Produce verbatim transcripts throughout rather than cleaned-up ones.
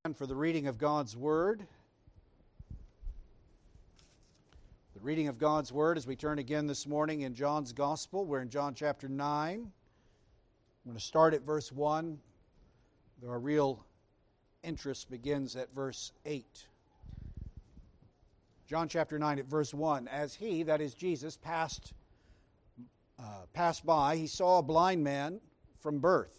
And for the reading of God's Word. The reading of God's Word as we turn again this morning in John's Gospel. We're in John chapter nine. I'm going to start at verse one. Though our real interest begins at verse eight. John chapter nine at verse one. As he, that is Jesus, passed, uh, passed by, he saw a blind man from birth.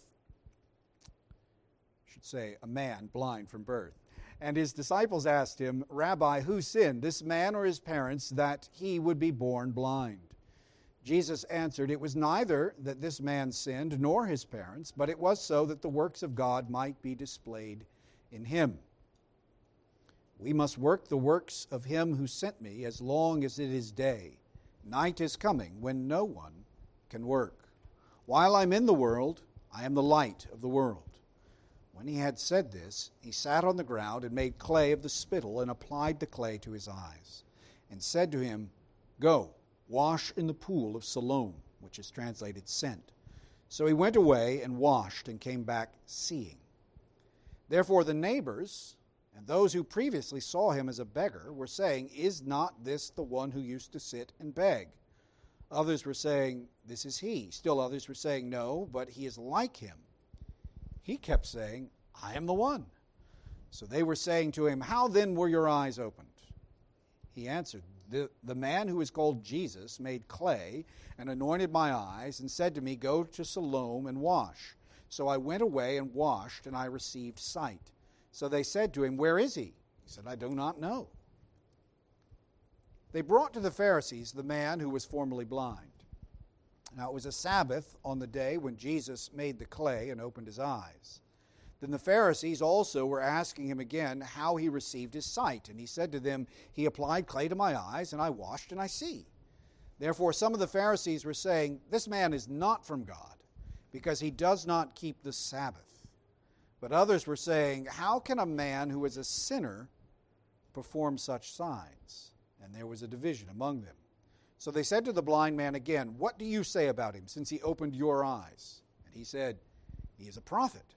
Say, a man blind from birth. And his disciples asked him, Rabbi, who sinned, this man or his parents, that he would be born blind? Jesus answered, It was neither that this man sinned nor his parents, but it was so that the works of God might be displayed in him. We must work the works of him who sent me as long as it is day. Night is coming when no one can work. While I'm in the world, I am the light of the world. When he had said this, he sat on the ground and made clay of the spittle and applied the clay to his eyes, and said to him, Go, wash in the pool of Siloam, which is translated sent. So he went away and washed and came back seeing. Therefore the neighbors and those who previously saw him as a beggar were saying, Is not this the one who used to sit and beg? Others were saying, This is he. Still others were saying, No, but he is like him. He kept saying, I am the one. So they were saying to him, How then were your eyes opened? He answered, The, the man who is called Jesus made clay and anointed my eyes and said to me, Go to Siloam and wash. So I went away and washed, and I received sight. So they said to him, Where is he? He said, I do not know. They brought to the Pharisees the man who was formerly blind. Now it was a Sabbath on the day when Jesus made the clay and opened his eyes. Then the Pharisees also were asking him again how he received his sight. And he said to them, He applied clay to my eyes, and I washed, and I see. Therefore some of the Pharisees were saying, This man is not from God, because he does not keep the Sabbath. But others were saying, How can a man who is a sinner perform such signs? And there was a division among them. So they said to the blind man again, What do you say about him, since he opened your eyes? And he said, He is a prophet.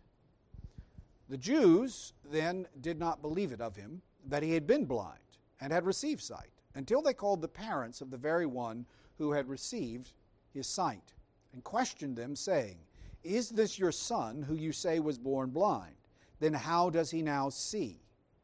The Jews then did not believe it of him, that he had been blind and had received sight, until they called the parents of the very one who had received his sight, and questioned them, saying, Is this your son, who you say was born blind? Then how does he now see?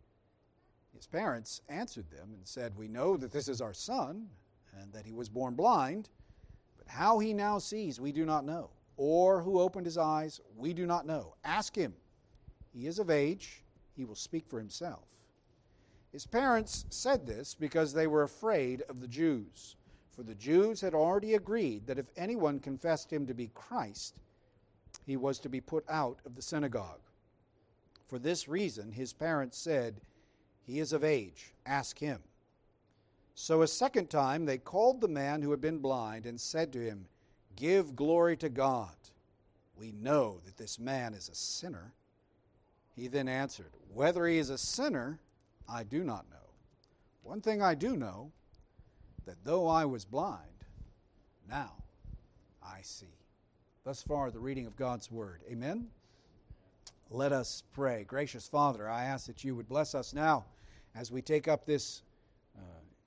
His parents answered them and said, We know that this is our son, and that he was born blind, but how he now sees we do not know, or who opened his eyes we do not know. Ask him. He is of age, he will speak for himself. His parents said this because they were afraid of the Jews, for the Jews had already agreed that if anyone confessed him to be Christ, he was to be put out of the synagogue. For this reason his parents said, He is of age, ask him. So a second time they called the man who had been blind and said to him, Give glory to God. We know that this man is a sinner. He then answered, Whether he is a sinner, I do not know. One thing I do know, that though I was blind, now I see. Thus far, the reading of God's Word. Amen? Let us pray. Gracious Father, I ask that you would bless us now as we take up this uh,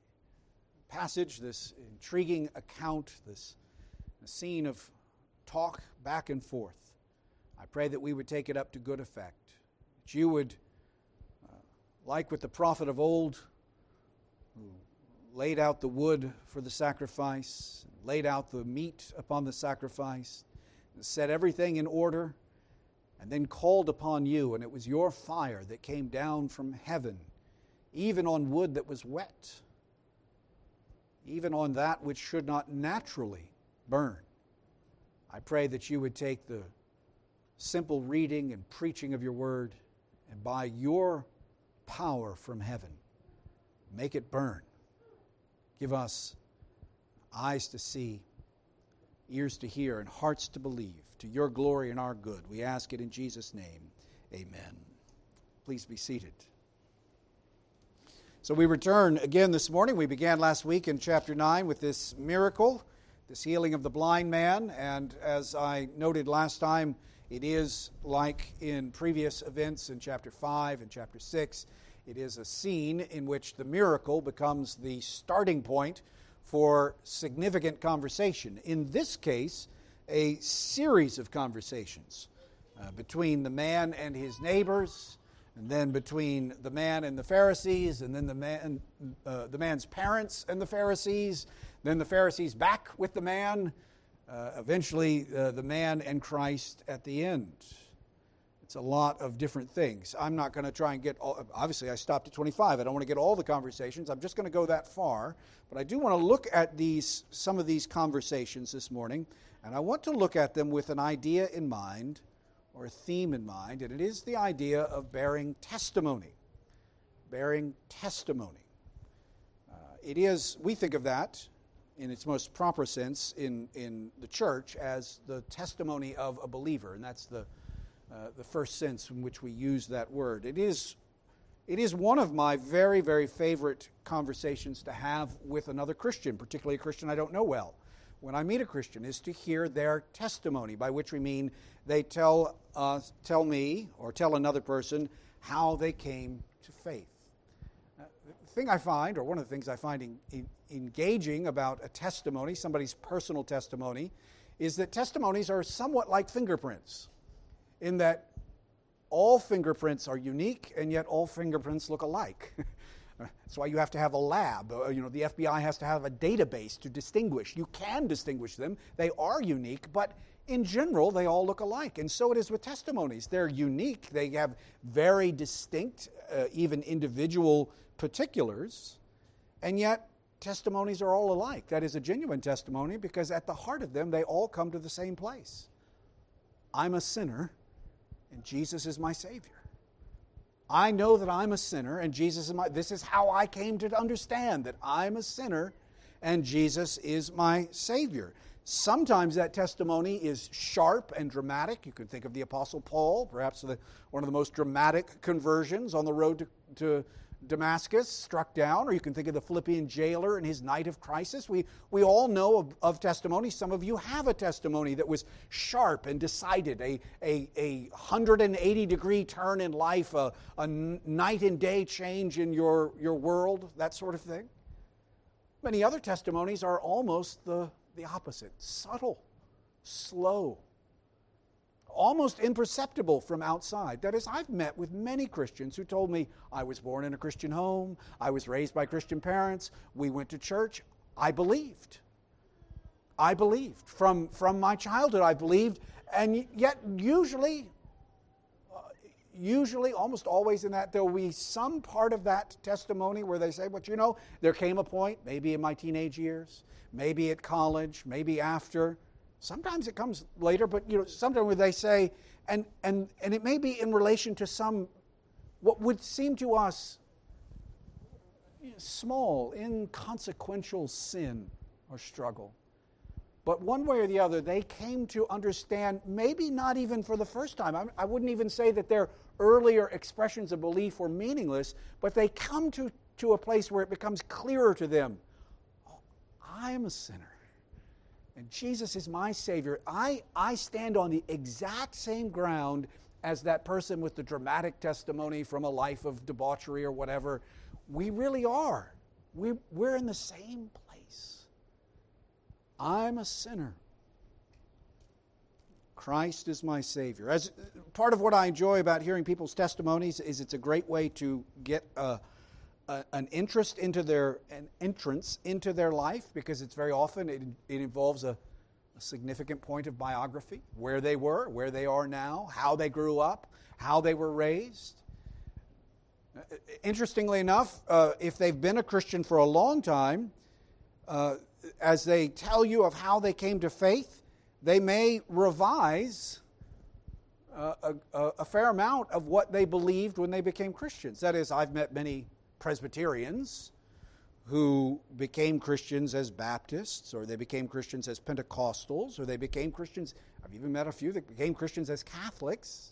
passage, this intriguing account, this scene of talk back and forth. I pray that we would take it up to good effect, that you would, uh, like with the prophet of old, who laid out the wood for the sacrifice, laid out the meat upon the sacrifice, and set everything in order, and then called upon you, and it was your fire that came down from heaven, even on wood that was wet, even on that which should not naturally burn. I pray that you would take the simple reading and preaching of your word, and by your power from heaven, make it burn. Give us eyes to see, ears to hear, and hearts to believe, to your glory and our good. We ask it in Jesus' name. Amen. Please be seated. So we return again this morning. We began last week in chapter nine with this miracle this healing of the blind man, and as I noted last time, it is like in previous events in chapter five and chapter six. It is a scene in which the miracle becomes the starting point for significant conversation. In this case, a series of conversations uh, between the man and his neighbors, and then between the man and the Pharisees, and then the man, uh, the man's parents and the Pharisees, then the Pharisees back with the man, uh, eventually uh, the man and Christ at the end. It's a lot of different things. I'm not going to try and get all, obviously I stopped at twenty-five. I don't want to get all the conversations. I'm just going to go that far. But I do want to look at these some of these conversations this morning, and I want to look at them with an idea in mind, or a theme in mind, and it is the idea of bearing testimony. Bearing testimony. Uh, it is, we think of that in its most proper sense in, in the church as the testimony of a believer, and that's the Uh, the first sense in which we use that word. It is, it is one of my very, very favorite conversations to have with another Christian, particularly a Christian I don't know well. When I meet a Christian, is to hear their testimony, by which we mean they tell uh, tell me or tell another person how they came to faith. Uh, the thing I find, or one of the things I find in, in, engaging about a testimony, somebody's personal testimony, is that testimonies are somewhat like fingerprints, in that all fingerprints are unique, and yet all fingerprints look alike. That's why you have to have a lab. Uh, you know, the F B I has to have a database to distinguish. You can distinguish them. They are unique, but in general, they all look alike. And so it is with testimonies. They're unique. They have very distinct, uh, even individual particulars, and yet testimonies are all alike. That is a genuine testimony, because at the heart of them, they all come to the same place. I'm a sinner, and Jesus is my Savior. I know that I'm a sinner, and Jesus is my... This is how I came to understand that I'm a sinner, and Jesus is my Savior. Sometimes that testimony is sharp and dramatic. You can think of the Apostle Paul, perhaps the, one of the most dramatic conversions on the road to, to Damascus, struck down, or you can think of the Philippian jailer in his night of crisis. We we all know of, of testimony. Some of you have a testimony that was sharp and decided, a, a, a one hundred eighty degree turn in life, a, a night and day change in your, your world, that sort of thing. Many other testimonies are almost the, the opposite, subtle, slow, almost imperceptible from outside. That is, I've met with many Christians who told me, I was born in a Christian home, I was raised by Christian parents, we went to church, I believed. I believed. From, from my childhood I believed, and yet usually, uh, usually, almost always in that, there will be some part of that testimony where they say, but you know, there came a point, maybe in my teenage years, maybe at college, maybe after. Sometimes it comes later, but you know, sometimes where they say, and and and it may be in relation to some, what would seem to us small, inconsequential sin or struggle. But one way or the other, they came to understand, maybe not even for the first time. I, I wouldn't even say that their earlier expressions of belief were meaningless, but they come to, to a place where it becomes clearer to them. Oh, I am a sinner. And Jesus is my Savior. I, I stand on the exact same ground as that person with the dramatic testimony from a life of debauchery or whatever. We really are. We, we're in the same place. I'm a sinner. Christ is my Savior. As part of what I enjoy about hearing people's testimonies is it's a great way to get a Uh, an interest into their, an entrance into their life, because it's very often, it, it involves a, a significant point of biography, where they were, where they are now, how they grew up, how they were raised. Uh, interestingly enough, uh, if they've been a Christian for a long time, uh, as they tell you of how they came to faith, they may revise uh, a, a fair amount of what they believed when they became Christians. That is, I've met many Presbyterians who became Christians as Baptists, or they became Christians as Pentecostals, or they became Christians, I've even met a few that became Christians as Catholics.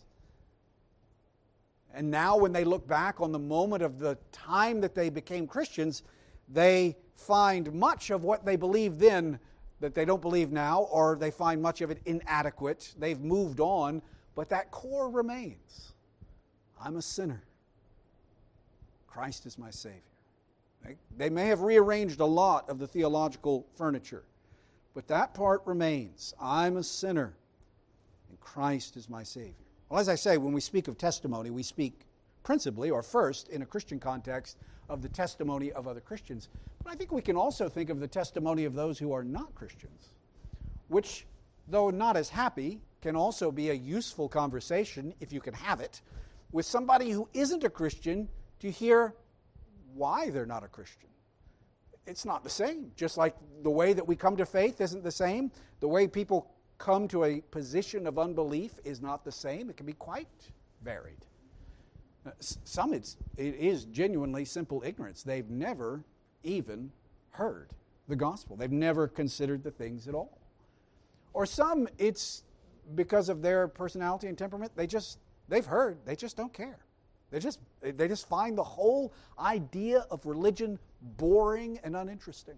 And now when they look back on the moment of the time that they became Christians, they find much of what they believed then that they don't believe now, or they find much of it inadequate. They've moved on, but that core remains. I'm a sinner. Christ is my Savior. They may have rearranged a lot of the theological furniture, but that part remains. I'm a sinner, and Christ is my Savior. Well, as I say, when we speak of testimony, we speak principally, or first, in a Christian context, of the testimony of other Christians. But I think we can also think of the testimony of those who are not Christians, which, though not as happy, can also be a useful conversation, if you can have it, with somebody who isn't a Christian to hear why they're not a Christian. It's not the same. Just like the way that we come to faith isn't the same, the way people come to a position of unbelief is not the same. It can be quite varied. Some it's, it is genuinely simple ignorance. They've never even heard the gospel. They've never considered the things at all. Or some, it's because of their personality and temperament. They just, they've heard, they just don't care. They just, they just find the whole idea of religion boring and uninteresting.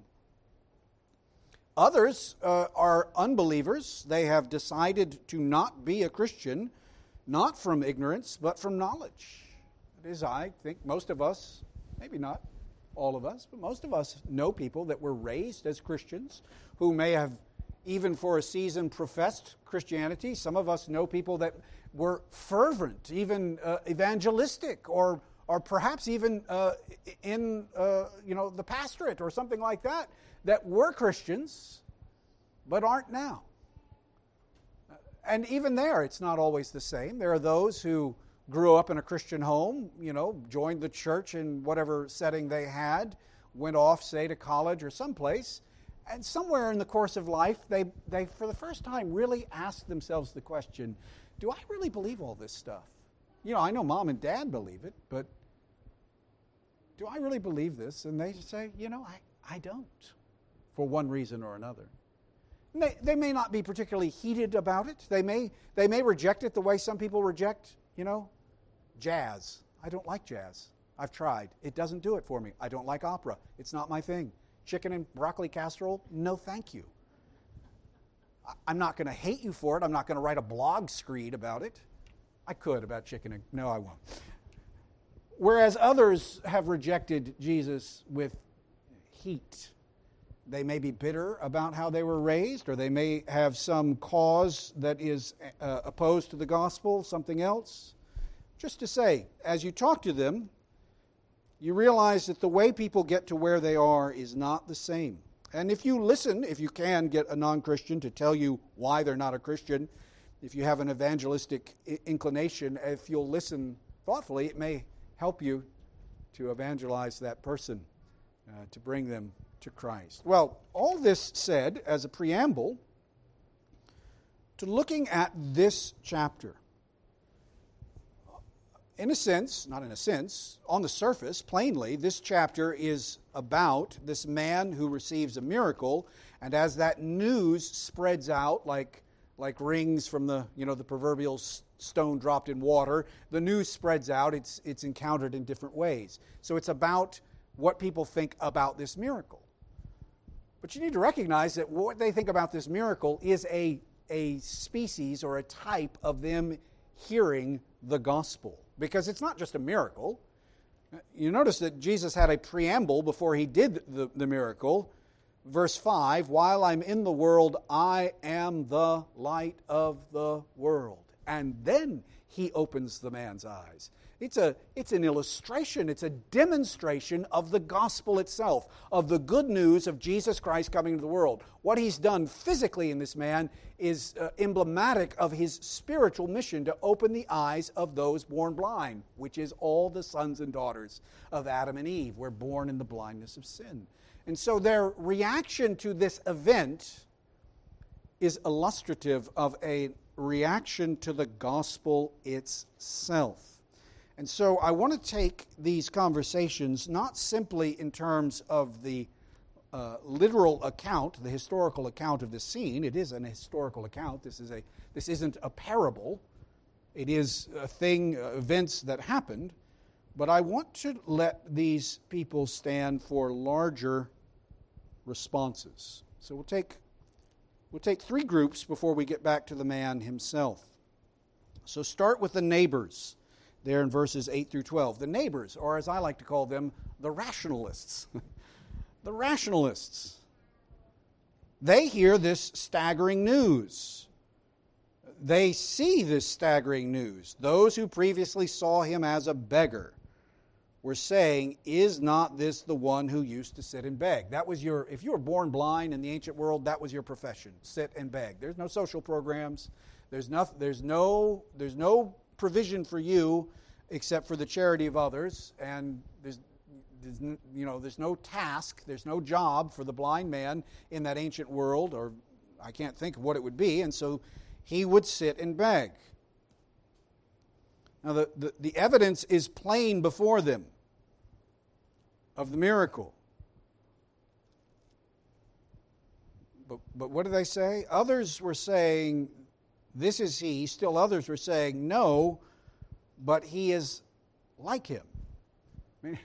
Others uh, are unbelievers. They have decided to not be a Christian, not from ignorance, but from knowledge. It is, I think, most of us, maybe not all of us, but most of us know people that were raised as Christians who may have, even for a season, professed Christianity. Some of us know people that were fervent, even uh, evangelistic, or or perhaps even uh, in uh, you know the pastorate or something like that, that were Christians, but aren't now. And even there, it's not always the same. There are those who grew up in a Christian home, you know, joined the church in whatever setting they had, went off, say, to college or someplace, and somewhere in the course of life, they, they for the first time, really asked themselves the question, do I really believe all this stuff? You know, I know mom and dad believe it, but do I really believe this? And they say, you know, I, I don't, for one reason or another. And they, they may not be particularly heated about it. They may, they may reject it the way some people reject, you know, jazz. I don't like jazz. I've tried. It doesn't do it for me. I don't like opera. It's not my thing. Chicken and broccoli casserole? No, thank you. I'm not going to hate you for it. I'm not going to write a blog screed about it. I could about chicken and... No, I won't. Whereas others have rejected Jesus with heat. They may be bitter about how they were raised, or they may have some cause that is uh, opposed to the gospel, something else. Just to say, as you talk to them, you realize that the way people get to where they are is not the same. And if you listen, if you can get a non-Christian to tell you why they're not a Christian, if you have an evangelistic inclination, if you'll listen thoughtfully, it may help you to evangelize that person, uh, to bring them to Christ. Well, all this said as a preamble to looking at this chapter. In a sense, not in a sense, on the surface, plainly, this chapter is about this man who receives a miracle, and as that news spreads out like, like rings from the, you know, the proverbial stone dropped in water, the news spreads out, it's, it's encountered in different ways. So it's about what people think about this miracle. But you need to recognize that what they think about this miracle is a, a species or a type of them hearing the gospel. Because it's not just a miracle. You notice that Jesus had a preamble before he did the, the miracle. Verse five, while I'm in the world, I am the light of the world. And then he opens the man's eyes. It's a, it's an illustration, it's a demonstration of the gospel itself, of the good news of Jesus Christ coming to the world. What he's done physically in this man is uh, emblematic of his spiritual mission to open the eyes of those born blind, which is all the sons and daughters of Adam and Eve were born in the blindness of sin. And so their reaction to this event is illustrative of a reaction to the gospel itself. And so I want to take these conversations not simply in terms of the uh, literal account, the historical account of the scene. It is an historical account. This is a this isn't a parable. It is a thing, uh, events that happened. But I want to let these people stand for larger responses. So we'll take We'll take three groups before we get back to the man himself. So start with the neighbors there in verses eight through twelve. The neighbors, or as I like to call them, the rationalists. The rationalists. They hear this staggering news. They see this staggering news. Those who previously saw him as a beggar were saying, is not this the one who used to sit and beg? That was your, if you were born blind in the ancient world, that was your profession, sit and beg. There's no social programs. There's no, there's no, there's no provision for you except for the charity of others. And there's, there's, you know, there's no task, there's no job for the blind man in that ancient world, or I can't think of what it would be. And so he would sit and beg. Now, the, the, the evidence is plain before them of the miracle. But, but what do they say? Others were saying, this is he. Still others were saying, no, but he is like him. I mean,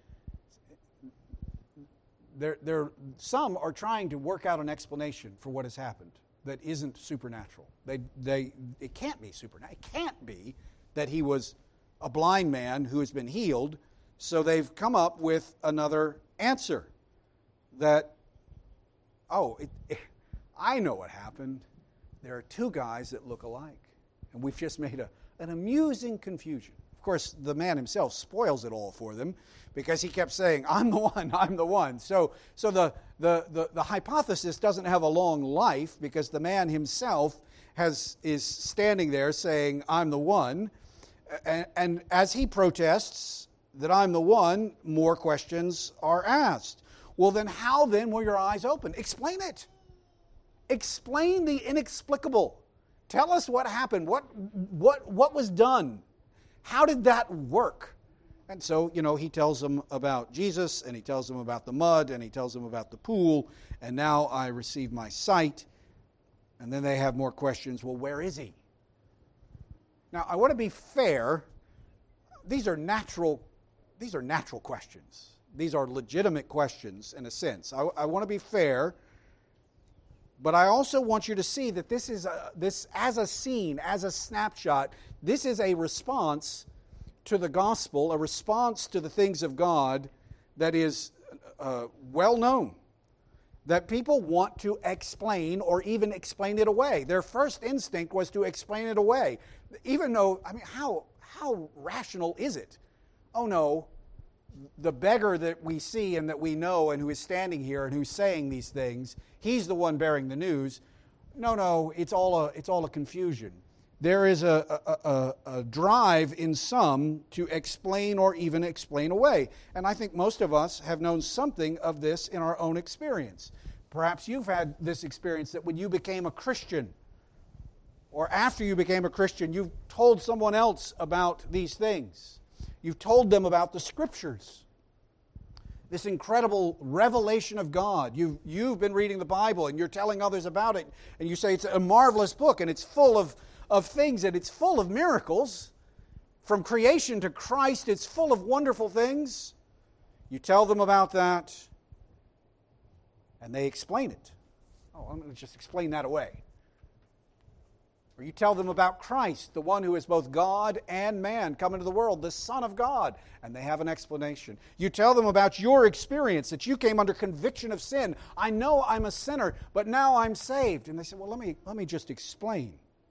there, there, some are trying to work out an explanation for what has happened that isn't supernatural. They, they, it can't be supernatural. It can't be that he was a blind man who has been healed, so they've come up with another answer. That, oh, it, it, I know what happened. There are two guys that look alike, and we've just made a, an amusing confusion. Of course, the man himself spoils it all for them, because he kept saying, I'm the one, I'm the one. So, so the, the, the, the hypothesis doesn't have a long life, because the man himself has is standing there saying, I'm the one. And, and as he protests that I'm the one, more questions are asked. Well, then how then were your eyes open? Explain it. Explain the inexplicable. Tell us what happened. What, what, what was done? How did that work? And so, you know, he tells them about Jesus, and he tells them about the mud, and he tells them about the pool, and now I receive my sight. And then they have more questions. Well, where is he? Now, I want to be fair. These are natural, these are natural questions. These are legitimate questions in a sense. I, I want to be fair, but I also want you to see that this is a, this as a scene, as a snapshot. This is a response to the gospel, a response to the things of God that is uh, well known. That people want to explain or even explain it away. Their first instinct was to explain it away. Even though, I mean, how how rational is it? Oh no, the beggar that we see and that we know and who is standing here and who's saying these things, he's the one bearing the news. No, no, it's all a, it's all a confusion. There is a, a, a, a drive in some to explain or even explain away. And I think most of us have known something of this in our own experience. Perhaps you've had this experience that when you became a Christian, or after you became a Christian, you've told someone else about these things. You've told them about the Scriptures. This incredible revelation of God. You've, you've been reading the Bible and you're telling others about it. And you say it's a marvelous book and it's full of of things, and it's full of miracles. From creation to Christ, it's full of wonderful things. You tell them about that, and they explain it. Oh, I'm going to just explain that away. Or you tell them about Christ, the one who is both God and man come into the world, the Son of God, and they have an explanation. You tell them about your experience, that you came under conviction of sin. I know I'm a sinner, but now I'm saved. And they say, well, let me, let me just explain.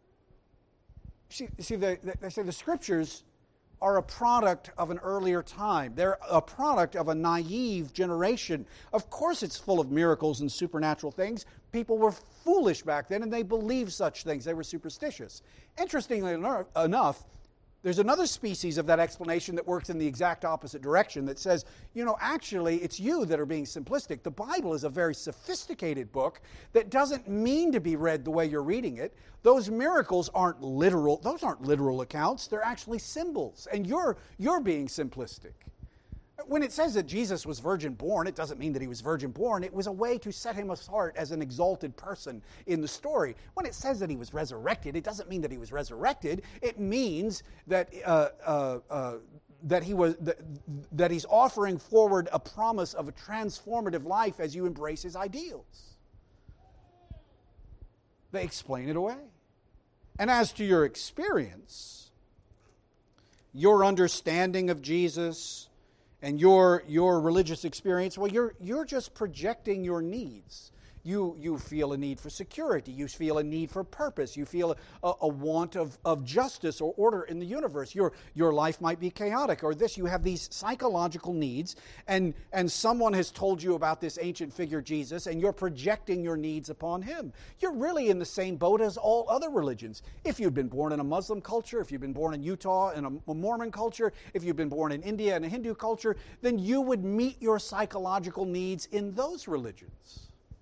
See, see they, they say the Scriptures are a product of an earlier time. They're a product of a naive generation. Of course it's full of miracles and supernatural things. People were foolish back then, and they believed such things. They were superstitious. Interestingly enough, there's another species of that explanation that works in the exact opposite direction that says, you know, actually, it's you that are being simplistic. The Bible is a very sophisticated book that doesn't mean to be read the way you're reading it. Those miracles aren't literal. Those aren't literal accounts. They're actually symbols, and you're you're being simplistic. When it says that Jesus was virgin born, it doesn't mean that he was virgin born. It was a way to set him apart as an exalted person in the story. When it says that he was resurrected, it doesn't mean that he was resurrected. It means that uh, uh, uh, that he was that, that he's offering forward a promise of a transformative life as you embrace his ideals. They explain it away. And as to your experience, your understanding of Jesus and your, your religious experience, well, you're, you're just projecting your needs. You, you feel a need for security. You feel a need for purpose. You feel a, a want of, of justice or order in the universe. Your, your life might be chaotic or this. You have these psychological needs, and, and someone has told you about this ancient figure, Jesus, and you're projecting your needs upon him. You're really in the same boat as all other religions. If you've been born in a Muslim culture, if you've been born in Utah in a, a Mormon culture, if you've been born in India in a Hindu culture, then you would meet your psychological needs in those religions.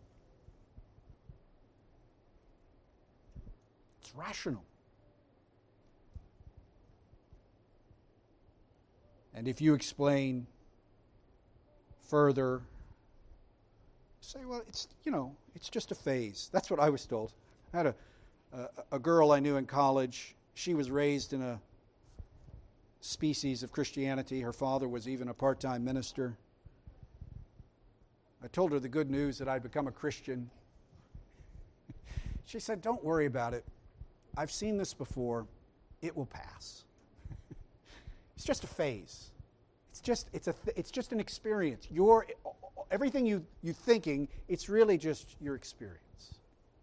Rational. And if you explain further, say, well, it's, you know, it's just a phase. That's what I was told. I had a, a, a girl I knew in college. She was raised in a species of Christianity. Her father was even a part-time minister. I told her the good news that I'd become a Christian. She said, don't worry about it. I've seen this before. It will pass. It's just a phase. It's just it's a it's just an experience. Your everything you you thinking, it's really just your experience.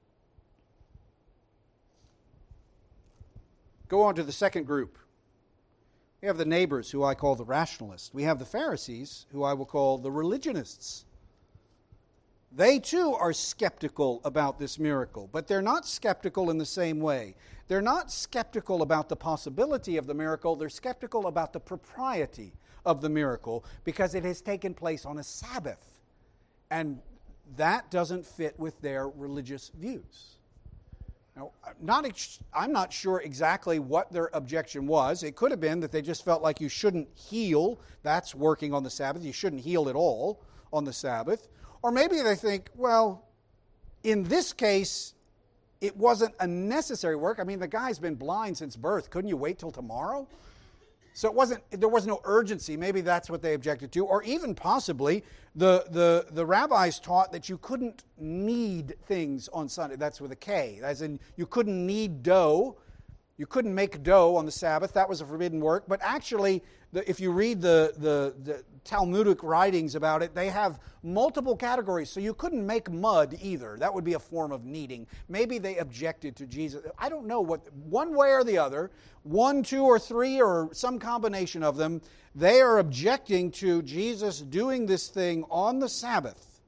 Go on to the second group. We have the neighbors, who I call the rationalists. We have the Pharisees, who I will call the religionists. They too are skeptical about this miracle, but they're not skeptical in the same way. They're not skeptical about the possibility of the miracle. They're skeptical about the propriety of the miracle because it has taken place on a Sabbath. And that doesn't fit with their religious views. Now, not ex- I'm not sure exactly what their objection was. It could have been that they just felt like you shouldn't heal. That's working on the Sabbath. You shouldn't heal at all on the Sabbath. Or maybe they think, well, in this case, it wasn't a necessary work. I mean, the guy's been blind since birth. Couldn't you wait till tomorrow? So it wasn't. There was no urgency. Maybe that's what they objected to. Or even possibly, the, the, the rabbis taught that you couldn't knead things on Sunday. That's with a K. As in, you couldn't knead dough. You couldn't make dough on the Sabbath. That was a forbidden work. But actually, the, if you read the, the, the Talmudic writings about it, they have multiple categories. So you couldn't make mud either. That would be a form of kneading. Maybe they objected to Jesus. I don't know what, one way or the other, one, two, or three, or some combination of them, they are objecting to Jesus doing this thing on the Sabbath.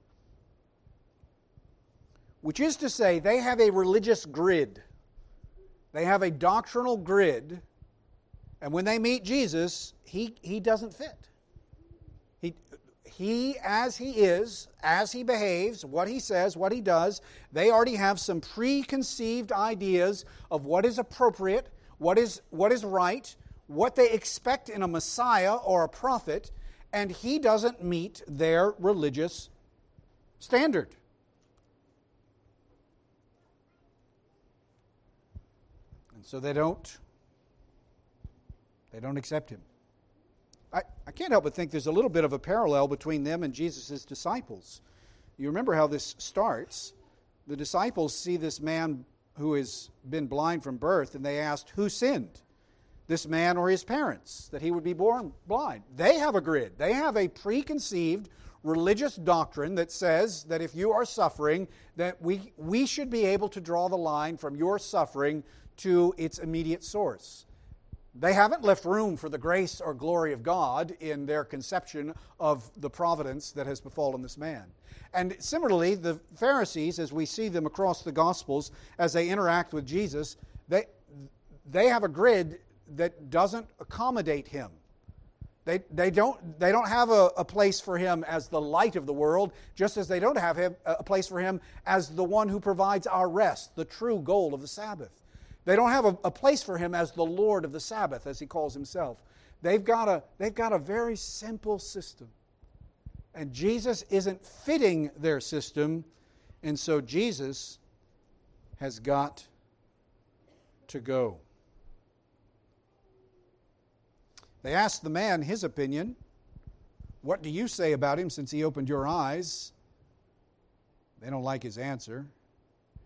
Which is to say, they have a religious grid. They have a doctrinal grid, and when they meet Jesus, he, he doesn't fit. He, he, as he is, as he behaves, what he says, what he does, they already have some preconceived ideas of what is appropriate, what is, what is right, what they expect in a Messiah or a prophet, and he doesn't meet their religious standard. So they don't, they don't accept him. I, I can't help but think there's a little bit of a parallel between them and Jesus' disciples. You remember how this starts. The disciples see this man who has been blind from birth, and they asked, who sinned, this man or his parents, that he would be born blind? They have a grid. They have a preconceived religious doctrine that says that if you are suffering, that we, we should be able to draw the line from your suffering to its immediate source. They haven't left room for the grace or glory of God in their conception of the providence that has befallen this man. And similarly, the Pharisees, as we see them across the Gospels, as they interact with Jesus, they, they have a grid that doesn't accommodate him. They, they, don't, they don't have a, a place for him as the light of the world, just as they don't have him, a place for him as the one who provides our rest, the true goal of the Sabbath. They don't have a, a place for him as the Lord of the Sabbath, as he calls himself. They've got a, they've got a very simple system. And Jesus isn't fitting their system, and so Jesus has got to go. They asked the man his opinion. What do you say about him since he opened your eyes? They don't like his answer.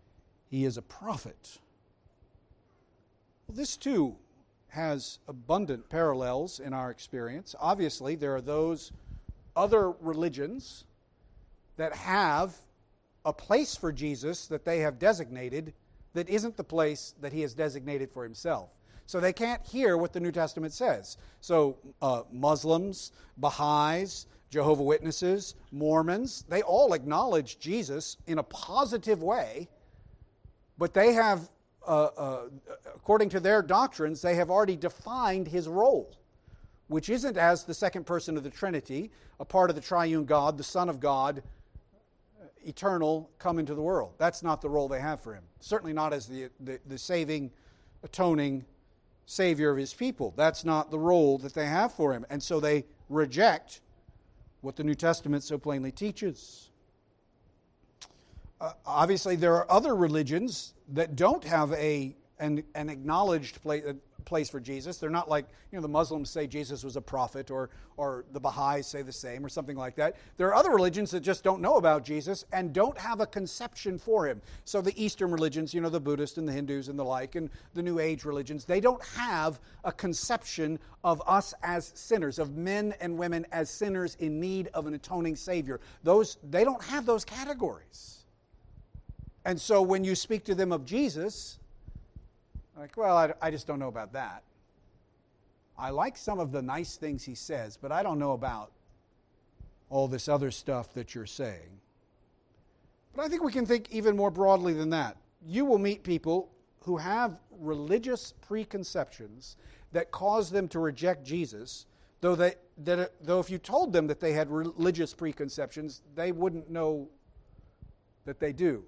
he is a prophet. Well, this too has abundant parallels in our experience. Obviously, there are those other religions that have a place for Jesus that they have designated that isn't the place that he has designated for himself. So they can't hear what the New Testament says. So uh, Muslims, Baha'is, Jehovah's Witnesses, Mormons, they all acknowledge Jesus in a positive way, but they have, uh, uh, according to their doctrines, they have already defined his role, which isn't as the second person of the Trinity, a part of the triune God, the Son of God, eternal, come into the world. That's not the role they have for him. Certainly not as the, the, the saving, atoning Savior of his people. That's not the role that they have for him. And so they reject what the New Testament so plainly teaches. Uh, obviously, there are other religions that don't have a an, an acknowledged place, place for Jesus. They're not like, you know, the Muslims say Jesus was a prophet, or or the Baha'is say the same, or something like that. There are other religions that just don't know about Jesus and don't have a conception for him. So the Eastern religions, you know, the Buddhists and the Hindus and the like, and the New Age religions, they don't have a conception of us as sinners, of men and women as sinners in need of an atoning Savior. Those, they don't have those categories. And so when you speak to them of Jesus, like, well, I, I just don't know about that. I like some of the nice things he says, but I don't know about all this other stuff that you're saying. But I think we can think even more broadly than that. You will meet people who have religious preconceptions that cause them to reject Jesus, though, they, that, though if you told them that they had religious preconceptions, they wouldn't know that they do.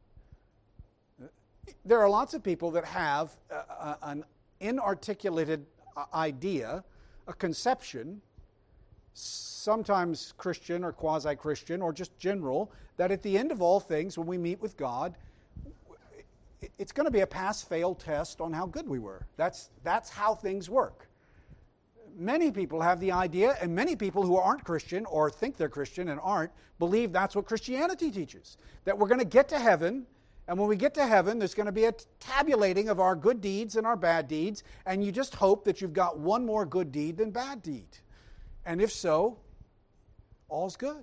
There are lots of people that have uh, an inarticulated idea, a conception, sometimes Christian or quasi-Christian or just general, that at the end of all things, when we meet with God, it's going to be a pass-fail test on how good we were. That's, that's how things work. Many people have the idea, and many people who aren't Christian or think they're Christian and aren't, believe that's what Christianity teaches, that we're going to get to heaven. And when we get to heaven, there's going to be a tabulating of our good deeds and our bad deeds, and you just hope that you've got one more good deed than bad deed. And if so, all's good.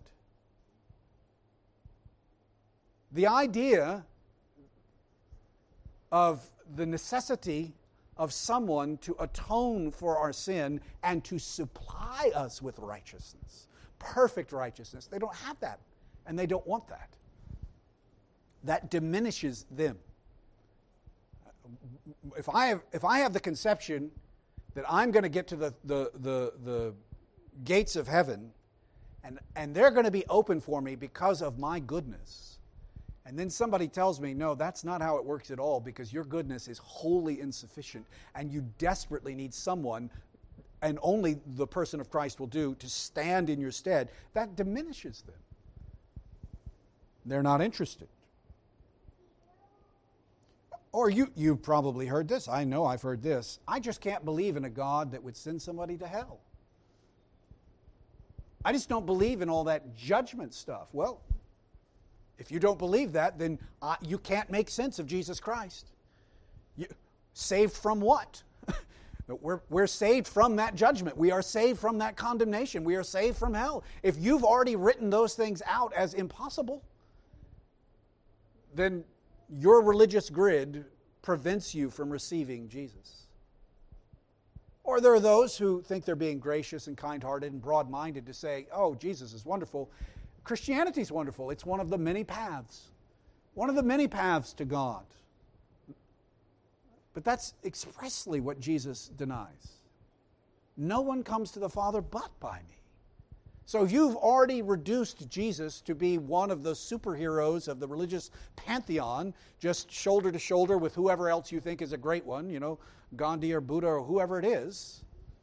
The idea of the necessity of someone to atone for our sin and to supply us with righteousness, perfect righteousness, they don't have that, and they don't want that. That diminishes them. If I have, if I have the conception that I'm going to get to the, the, the, the gates of heaven and, and they're going to be open for me because of my goodness, and then somebody tells me, no, that's not how it works at all, because your goodness is wholly insufficient and you desperately need someone, and only the person of Christ will do, to stand in your stead, that diminishes them. They're not interested. Or you, you've probably heard this. I know I've heard this. I just can't believe in a God that would send somebody to hell. I just don't believe in all that judgment stuff. Well, if you don't believe that, then uh, you can't make sense of Jesus Christ. You, saved from what? we're, we're saved from that judgment. We are saved from that condemnation. We are saved from hell. If you've already written those things out as impossible, then your religious grid prevents you from receiving Jesus. Or there are those who think they're being gracious and kind-hearted and broad-minded to say, oh, Jesus is wonderful. Christianity is wonderful. It's one of the many paths. One of the many paths to God. But that's expressly what Jesus denies. No one comes to the Father but by me. So if you've already reduced Jesus to be one of the superheroes of the religious pantheon, just shoulder to shoulder with whoever else you think is a great one, you know, Gandhi or Buddha or whoever it is,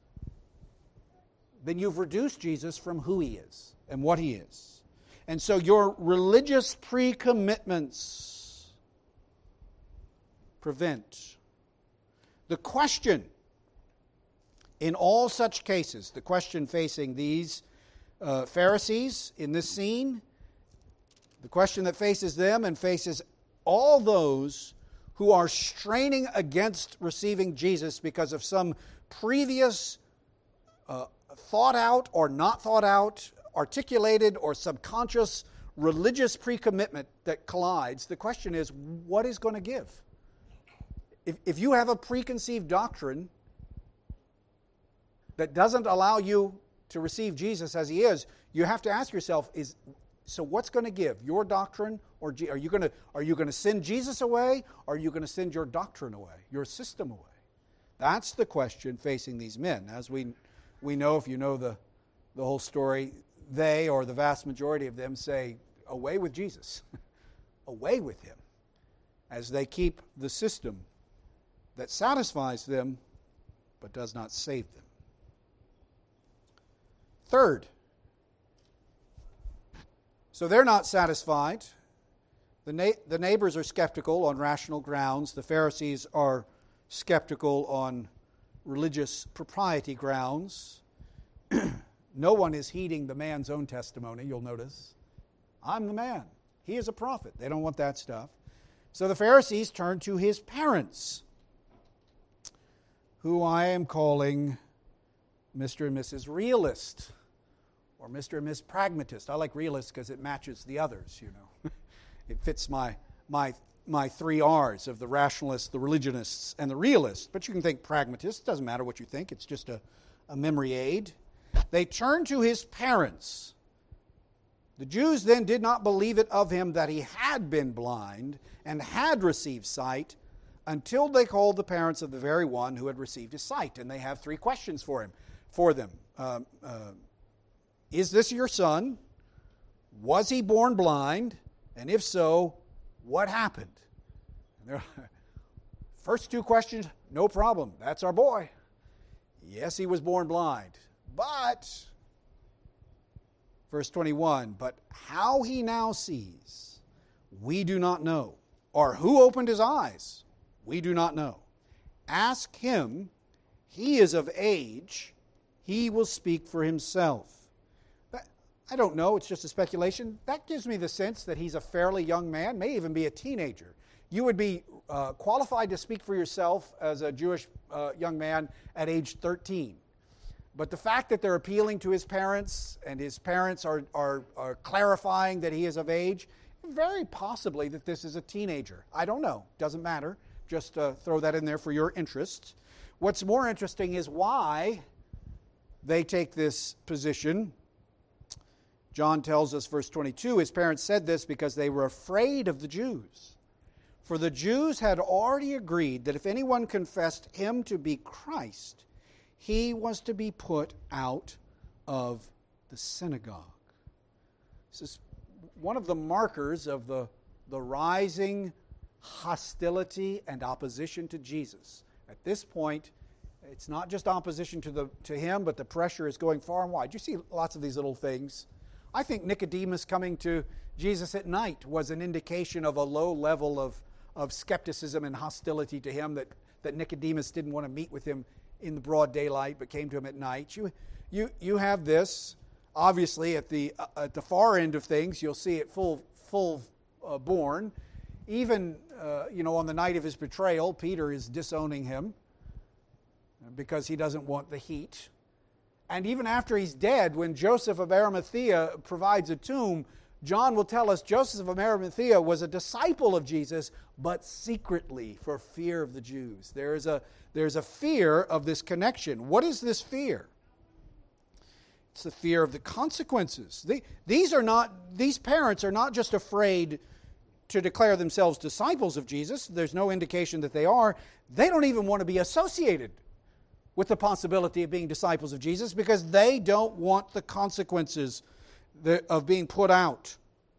then you've reduced Jesus from who he is and what he is. And so your religious pre-commitments prevent. The question in all such cases, the question facing these Uh, Pharisees in this scene, the question that faces them and faces all those who are straining against receiving Jesus because of some previous uh, thought out or not thought out, articulated or subconscious religious pre-commitment that collides. The question is, what is going to give? If, if you have a preconceived doctrine that doesn't allow you to receive Jesus as He is, you have to ask yourself, is so what's going to give? Your doctrine, or are you going to are you going to send Jesus away, or are you going to send your doctrine away, your system away? That's the question facing these men. As we we know, if you know the the whole story, they, or the vast majority of them, say, away with Jesus, away with Him, as they keep the system that satisfies them but does not save them. Third, so they're not satisfied. The, na- the neighbors are skeptical on rational grounds. The Pharisees are skeptical on religious propriety grounds. No one is heeding the man's own testimony, you'll notice. I'm the man. He is a prophet. They don't want that stuff. So the Pharisees turn to his parents, who I am calling Mister and Missus Realist, or Mister and Miss Pragmatist. I like realist because it matches the others, you know. It fits my my my three R's of the rationalists, the religionists, and the realists. But you can think pragmatist. It doesn't matter what you think. It's just a, a memory aid. They turn to his parents. The Jews then did not believe it of him that he had been blind and had received sight until they called the parents of the very one who had received his sight. And they have three questions for him, for them. Uh, uh, is this your son? Was he born blind? And if so, what happened? And first two questions, no problem. That's our boy. Yes, he was born blind. But, verse twenty-one, but how he now sees, we do not know. Or who opened his eyes, we do not know. Ask him, he is of age, he will speak for himself. But I don't know, it's just a speculation. That gives me the sense that he's a fairly young man, may even be a teenager. You would be uh, qualified to speak for yourself as a Jewish uh, young man at age thirteen. But the fact that they're appealing to his parents, and his parents are, are, are clarifying that he is of age, very possibly that this is a teenager. I don't know. Doesn't matter. Just uh, throw that in there for your interest. What's more interesting is why they take this position. John tells us, verse twenty-two, his parents said this because they were afraid of the Jews. For the Jews had already agreed that if anyone confessed him to be Christ, he was to be put out of the synagogue. This is one of the markers of the, the rising hostility and opposition to Jesus. At this point, it's not just opposition to the to him, but the pressure is going far and wide. You see lots of these little things. I think Nicodemus coming to Jesus at night was an indication of a low level of, of skepticism and hostility to him, that, that Nicodemus didn't want to meet with him in the broad daylight, but came to him at night. You, you, you have this, obviously, at the uh, at the far end of things. You'll see it full full uh, born. Even uh, you know, on the night of his betrayal, Peter is disowning him because he doesn't want the heat. And even after he's dead, when Joseph of Arimathea provides a tomb, John will tell us Joseph of Arimathea was a disciple of Jesus, but secretly for fear of the Jews. There is a, there's a fear of this connection. What is this fear? It's the fear of the consequences. The, these are not, these parents are not just afraid to declare themselves disciples of Jesus. There's no indication that they are. They don't even want to be associated with the possibility of being disciples of Jesus because they don't want the consequences of being put out.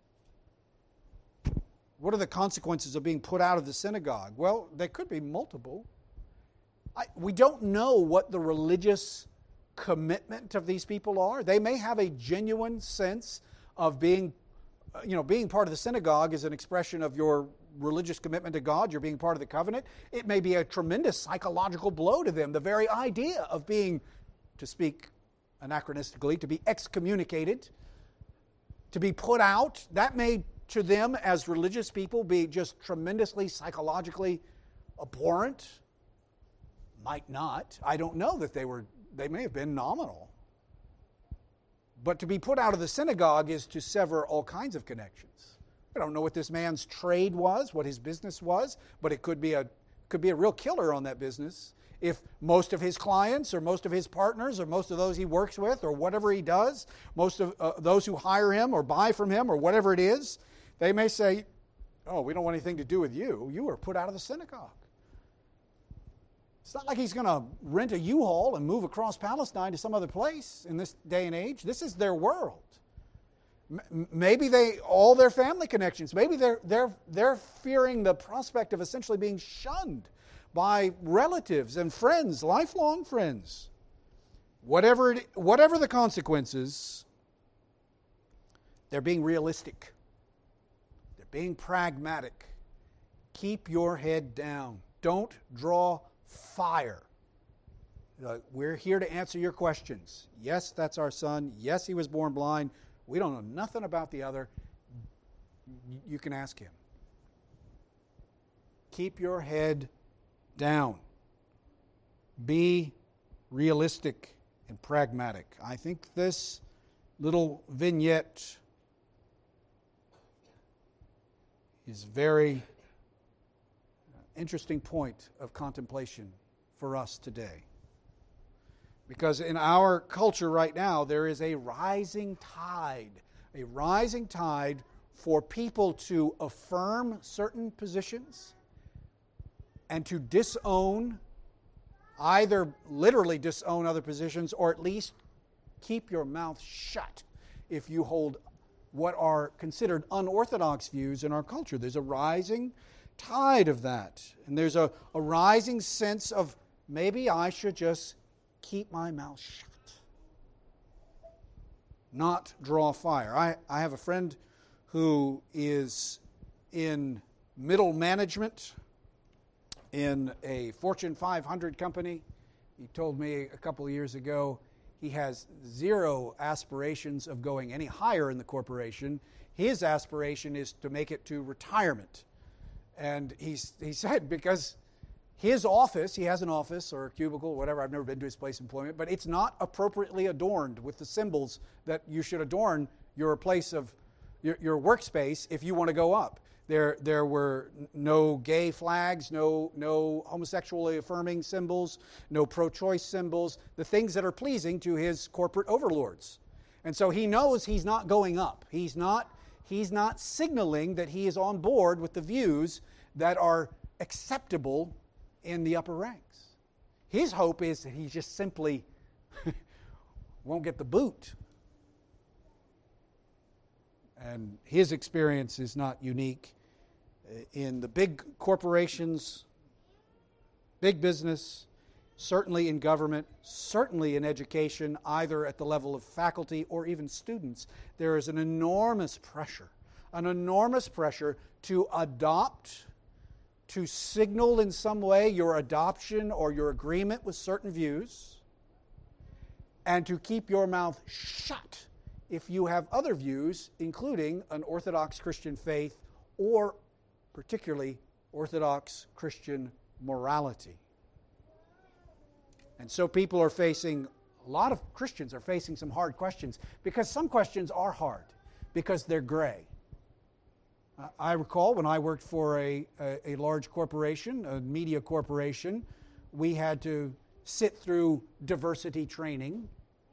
What are the consequences of being put out of the synagogue? Well, there could be multiple. I, we don't know what the religious commitment of these people are. They may have a genuine sense of being, you know, being part of the synagogue is an expression of your religious commitment to God. You're being part of the covenant. It may be a tremendous psychological blow to them. The very idea of being, to speak anachronistically, to be excommunicated, to be put out, that may to them as religious people be just tremendously psychologically abhorrent? Might not. I don't know that they were, they may have been nominal. But to be put out of the synagogue is to sever all kinds of connections. I don't know what this man's trade was, what his business was, but it could be a could be a real killer on that business. If most of his clients or most of his partners or most of those he works with or whatever he does, most of uh, those who hire him or buy from him or whatever it is, they may say, oh, we don't want anything to do with you. You were put out of the synagogue. It's not like he's going to rent a U-Haul and move across Palestine to some other place in this day and age. This is their world. M- maybe they, all their family connections, maybe they're, they're, they're fearing the prospect of essentially being shunned by relatives and friends, lifelong friends. Whatever, it, whatever the consequences, they're being realistic. They're being pragmatic. Keep your head down. Don't draw fire. Uh, we're here to answer your questions. Yes, that's our son. Yes, he was born blind. We don't know nothing about the other. Y- you can ask him. Keep your head down. Be realistic and pragmatic. I think this little vignette is very interesting point of contemplation for us today. Because in our culture right now, there is a rising tide, a rising tide for people to affirm certain positions and to disown, either literally disown other positions or at least keep your mouth shut if you hold what are considered unorthodox views in our culture. There's a rising tide of that. And there's a, a rising sense of maybe I should just keep my mouth shut. Not draw fire. I, I have a friend who is in middle management in a Fortune five hundred company. He told me a couple of years ago he has zero aspirations of going any higher in the corporation. His aspiration is to make it to retirement. And he's, he said because his office, he has an office or a cubicle, whatever, I've never been to his place of employment, but it's not appropriately adorned with the symbols that you should adorn your place of, your, your workspace if you want to go up. There, there were no gay flags, no, no homosexually affirming symbols, no pro-choice symbols, the things that are pleasing to his corporate overlords. And so he knows he's not going up. He's not He's not signaling that he is on board with the views that are acceptable in the upper ranks. His hope is that he just simply won't get the boot. And his experience is not unique. In the big corporations, big business, certainly in government, certainly in education, either at the level of faculty or even students, there is an enormous pressure, an enormous pressure to adopt, to signal in some way your adoption or your agreement with certain views, and to keep your mouth shut if you have other views, including an Orthodox Christian faith or particularly Orthodox Christian morality. And so people are facing, a lot of Christians are facing some hard questions because some questions are hard because they're gray. Uh, I recall when I worked for a, a, a large corporation, a media corporation, we had to sit through diversity training,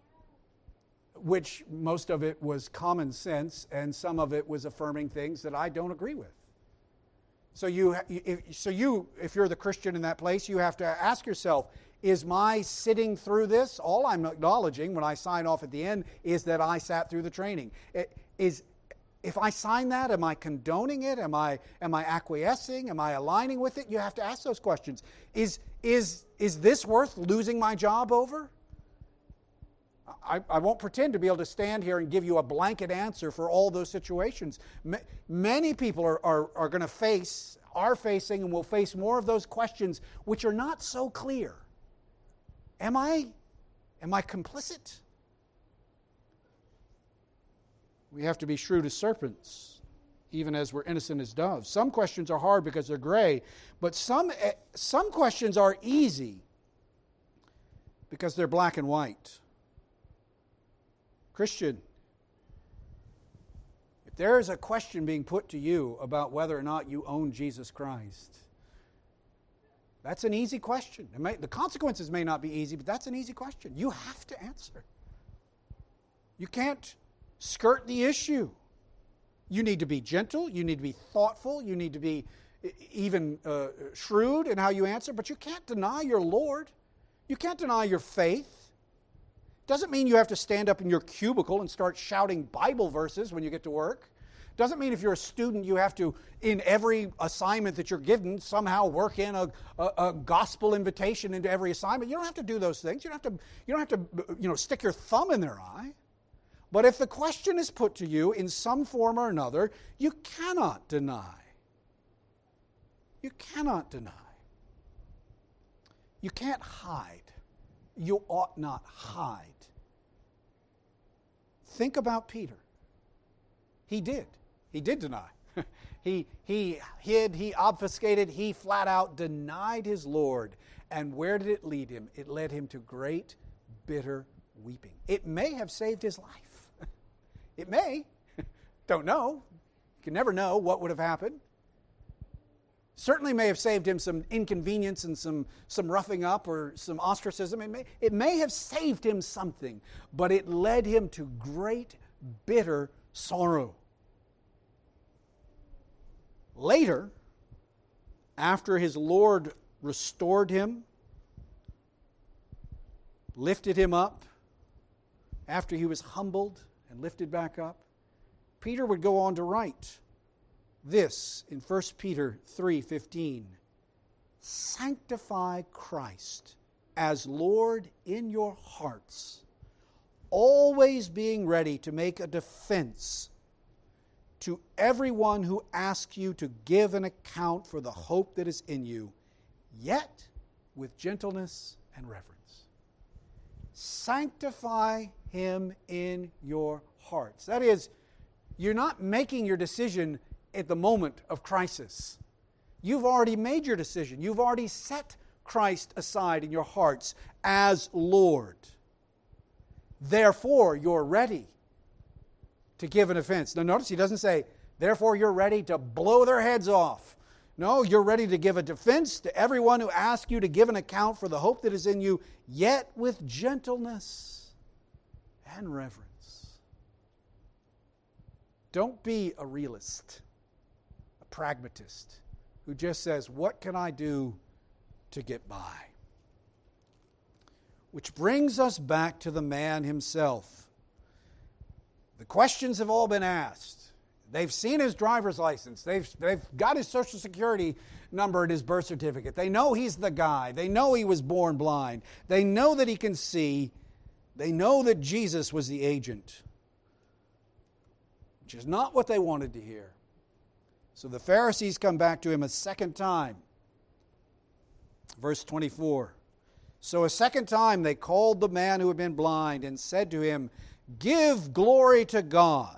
which most of it was common sense and some of it was affirming things that I don't agree with. So you, if, so you, if you're the Christian in that place, you have to ask yourself, is my sitting through this, all I'm acknowledging when I sign off at the end is that I sat through the training. It, is, if I sign that, am I condoning it? Am I, am I acquiescing? Am I aligning with it? You have to ask those questions. Is, is, is this worth losing my job over? I, I won't pretend to be able to stand here and give you a blanket answer for all those situations. M- many people are, are, are going to face, are facing, and will face more of those questions which are not so clear. Am I, am I complicit? We have to be shrewd as serpents even as we're innocent as doves. Some questions are hard because they're gray, but some, some questions are easy because they're black and white. Christian, if there is a question being put to you about whether or not you own Jesus Christ, that's an easy question. It may, the consequences may not be easy, but that's an easy question. You have to answer. You can't skirt the issue. You need to be gentle. You need to be thoughtful. You need to be even uh, shrewd in how you answer, but you can't deny your Lord. You can't deny your faith. Doesn't mean you have to stand up in your cubicle and start shouting Bible verses when you get to work. Doesn't mean if you're a student you have to, in every assignment that you're given, somehow work in a, a, a gospel invitation into every assignment. You don't have to do those things. You don't have to, you don't have to, you know, stick your thumb in their eye. But if the question is put to you in some form or another, you cannot deny. You cannot deny. You can't hide. You ought not hide. Think about Peter. He did. He did deny. he, he hid, he obfuscated, he flat out denied his Lord. And where did it lead him? It led him to great, bitter weeping. It may have saved his life. It may. Don't know. You can never know what would have happened. Certainly may have saved him some inconvenience and some, some roughing up or some ostracism. It may, it may have saved him something, but it led him to great, bitter sorrow. Later, after his Lord restored him, lifted him up, after he was humbled and lifted back up, Peter would go on to write this in First Peter three fifteen. Sanctify Christ as Lord in your hearts, always being ready to make a defense to everyone who asks you to give an account for the hope that is in you, yet with gentleness and reverence. Sanctify Him in your hearts. That is, you're not making your decision at the moment of crisis. You've already made your decision. You've already set Christ aside in your hearts as Lord. Therefore, you're ready to give an offense. Now notice he doesn't say, therefore you're ready to blow their heads off. No, you're ready to give a defense to everyone who asks you to give an account for the hope that is in you, yet with gentleness and reverence. Don't be a realist, a pragmatist, who just says, what can I do to get by? Which brings us back to the man himself. The questions have all been asked. They've seen his driver's license. They've, they've got his Social Security number and his birth certificate. They know he's the guy. They know he was born blind. They know that he can see. They know that Jesus was the agent, which is not what they wanted to hear. So the Pharisees come back to him a second time. Verse twenty-four. So a second time they called the man who had been blind and said to him, give glory to God.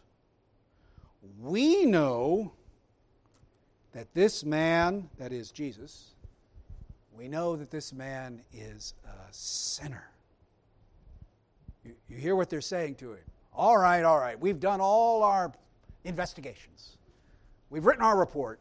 We know that this man, that is Jesus, we know that this man is a sinner. You, you hear what they're saying to him. All right, all right, we've done all our investigations. We've written our report.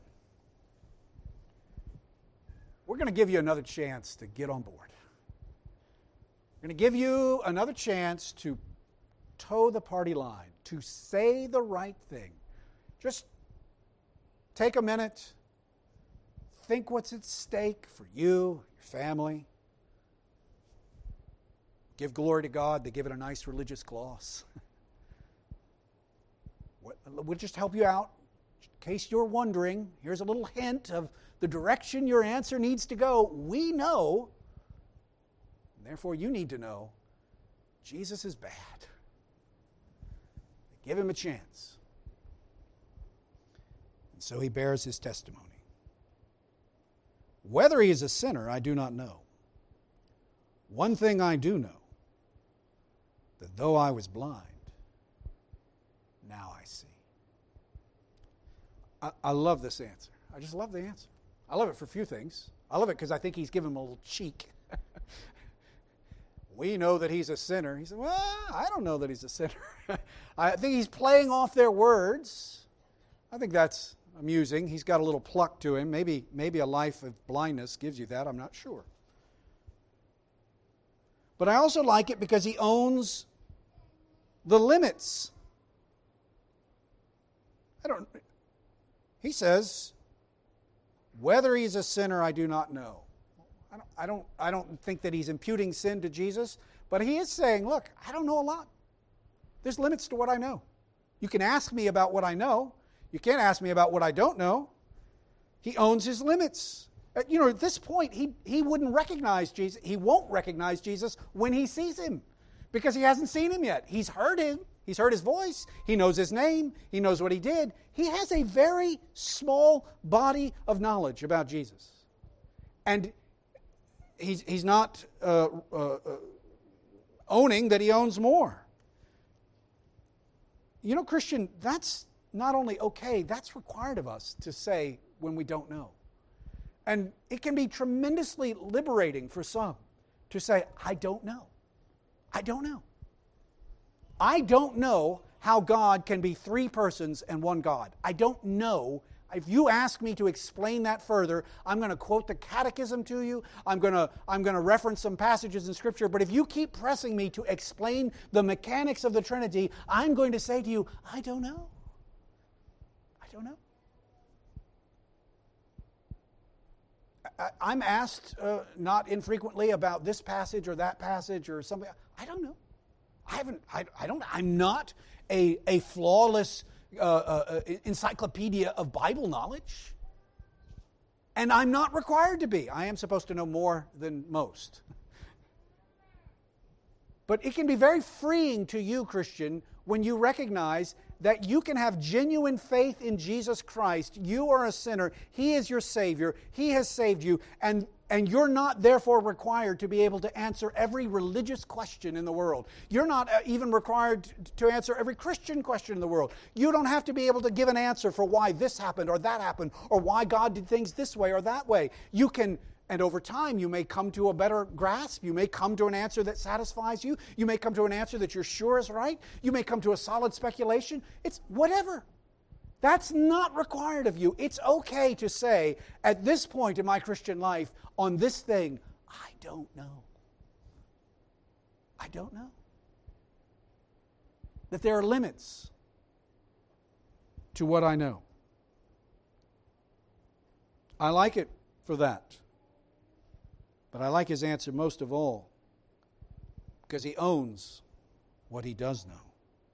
We're going to give you another chance to get on board. We're going to give you another chance to toe the party line, to say the right thing. Just take a minute, think what's at stake for you, your family. Give glory to God. They give it a nice religious gloss. We'll just help you out. In case you're wondering, here's a little hint of the direction your answer needs to go. We know, and therefore you need to know, Jesus is bad. Give him a chance. And so he bears his testimony. Whether he is a sinner, I do not know. One thing I do know, that though I was blind, now I see. I, I love this answer. I just love the answer. I love it for a few things. I love it because I think he's given him a little cheek. We know that he's a sinner. He said, well, I don't know that he's a sinner. I think he's playing off their words. I think that's amusing. He's got a little pluck to him. Maybe, maybe a life of blindness gives you that. I'm not sure. But I also like it because he owns the limits. I don't. He says, whether he's a sinner, I do not know. I don't, I don't, I don't think that he's imputing sin to Jesus, but he is saying, look, I don't know a lot. There's limits to what I know. You can ask me about what I know. You can't ask me about what I don't know. He owns his limits. You know, at this point, he, he wouldn't recognize Jesus. He won't recognize Jesus when he sees him because he hasn't seen him yet. He's heard him. He's heard his voice. He knows his name. He knows what he did. He has a very small body of knowledge about Jesus. And he's, he's not uh, uh, uh, owning that he owns more. You know, Christian, that's not only okay, that's required of us to say when we don't know. And it can be tremendously liberating for some to say, I don't know. I don't know. I don't know how God can be three persons and one God. I don't know. If you ask me to explain that further, I'm going to quote the Catechism to you. I'm going to, I'm going to reference some passages in Scripture. But if you keep pressing me to explain the mechanics of the Trinity, I'm going to say to you, I don't know. I don't know. I, I'm asked uh, not infrequently about this passage or that passage or something. I don't know. I haven't. I, I don't. I'm not a a flawless uh, uh, encyclopedia of Bible knowledge, and I'm not required to be. I am supposed to know more than most. But it can be very freeing to you, Christian, when you recognize that you can have genuine faith in Jesus Christ. You are a sinner. He is your Savior. He has saved you. And, and you're not therefore required to be able to answer every religious question in the world. You're not even required to answer every Christian question in the world. You don't have to be able to give an answer for why this happened or that happened or why God did things this way or that way. You can... And over time, you may come to a better grasp. You may come to an answer that satisfies you. You may come to an answer that you're sure is right. You may come to a solid speculation. It's whatever. That's not required of you. It's okay to say, at this point in my Christian life, on this thing, I don't know. I don't know. That there are limits to what I know. I like it for that. But I like his answer most of all because he owns what he does know.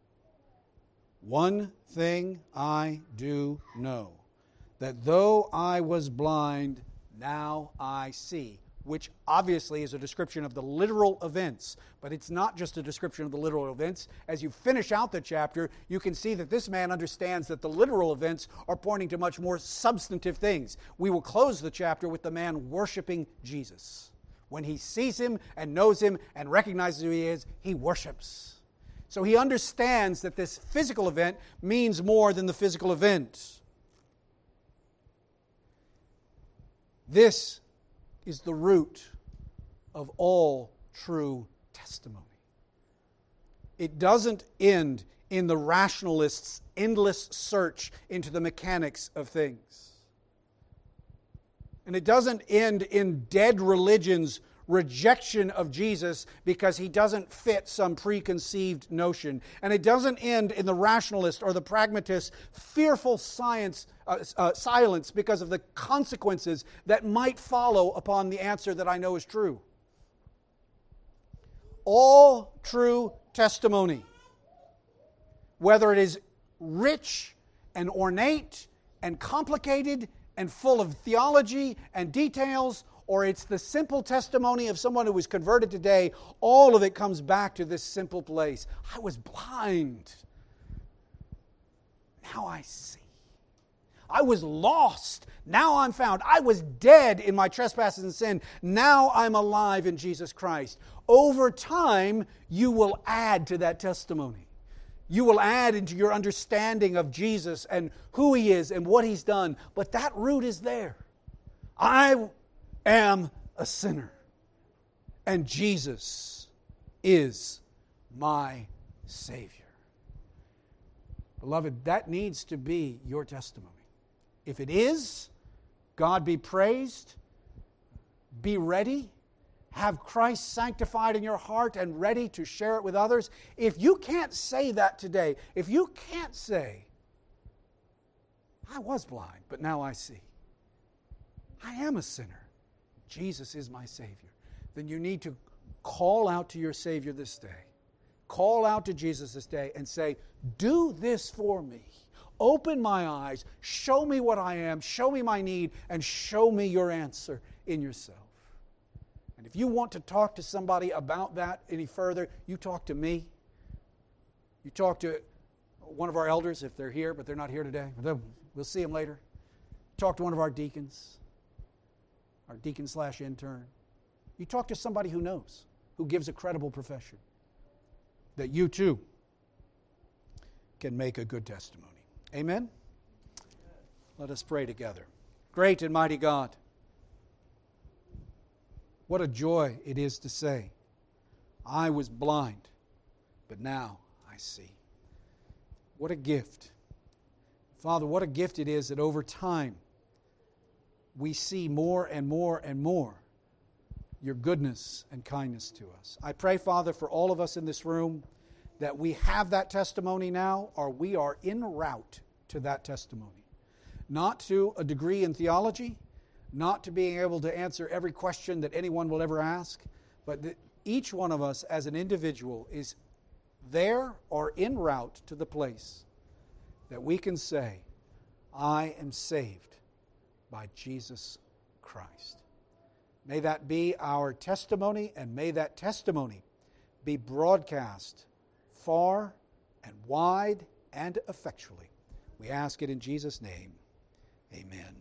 One thing I do know, that though I was blind, now I see, which obviously is a description of the literal events. But it's not just a description of the literal events. As you finish out the chapter, you can see that this man understands that the literal events are pointing to much more substantive things. We will close the chapter with the man worshiping Jesus. When he sees him and knows him and recognizes who he is, he worships. So he understands that this physical event means more than the physical event. This is the root of all true testimony. It doesn't end in the rationalist's endless search into the mechanics of things. And it doesn't end in dead religion's rejection of Jesus because he doesn't fit some preconceived notion. And it doesn't end in the rationalist or the pragmatist's fearful science, uh, uh, silence because of the consequences that might follow upon the answer that I know is true. All true testimony, whether it is rich and ornate and complicated and full of theology and details, or it's the simple testimony of someone who was converted today, all of it comes back to this simple place. I was blind. Now I see. I was lost. Now I'm found. I was dead in my trespasses and sin. Now I'm alive in Jesus Christ. Over time, you will add to that testimony. You will add into your understanding of Jesus and who He is and what He's done. But that root is there. I am a sinner, and Jesus is my Savior. Beloved, that needs to be your testimony. If it is, God be praised. Be ready. Have Christ sanctified in your heart and ready to share it with others. If you can't say that today, if you can't say, I was blind, but now I see. I am a sinner. Jesus is my Savior. Then you need to call out to your Savior this day. Call out to Jesus this day and say, do this for me. Open my eyes. Show me what I am. Show me my need. And show me your answer in yourself. And if you want to talk to somebody about that any further, you talk to me. You talk to one of our elders if they're here, but they're not here today. We'll see them later. Talk to one of our deacons, our deacon slash intern. You talk to somebody who knows, who gives a credible profession, that you too can make a good testimony. Amen? Let us pray together. Great and mighty God, what a joy it is to say, I was blind, but now I see. What a gift. Father, what a gift it is that over time we see more and more and more your goodness and kindness to us. I pray, Father, for all of us in this room that we have that testimony now, or we are en route to that testimony. Not to a degree in theology, not to being able to answer every question that anyone will ever ask, but that each one of us as an individual is there or en route to the place that we can say, I am saved by Jesus Christ. May that be our testimony, and may that testimony be broadcast far and wide and effectually. We ask it in Jesus' name. Amen.